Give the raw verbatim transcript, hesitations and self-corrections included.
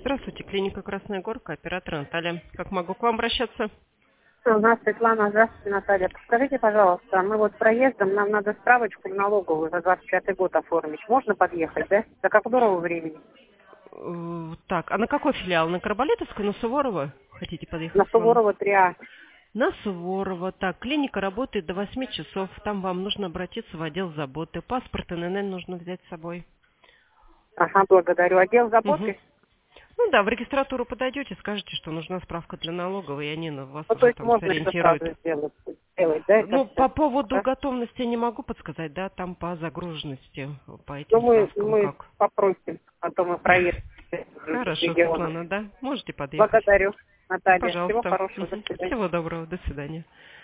Здравствуйте, клиника Красная Горка, оператор Наталья. Как могу к вам обращаться? Здравствуйте, Светлана. Здравствуйте, Наталья. Подскажите, пожалуйста, мы вот проездом, нам надо справочку в налоговую за двадцать пятый год оформить. Можно подъехать, да? За как здорово времени? Э, Так, а на какой филиал? На Карболетовской, на Суворова? Хотите подъехать На к вам? Суворова три А. На Суворова. Так, клиника работает до восьми часов. Там вам нужно обратиться в отдел заботы. Паспорт эн эн эн нужно взять с собой. Ага, благодарю. Отдел Мгм. заботы? Ну да, в регистратуру подойдете, скажете, что нужна справка для налоговой, и они на вас Ну, то уже есть там можно это сориентируют. сразу сделать, сделать, да, это Ну, все? по поводу Да? готовности не могу подсказать, да, там по загруженности, по Ну, этим мы, справкам мы как. попросим, а то мы проедем в других Хорошо, регионах. Светлана, да? Можете подъехать. Благодарю, Наталья. Всего Пожалуйста. хорошего. До Мгм. свидания. Всего доброго. До свидания.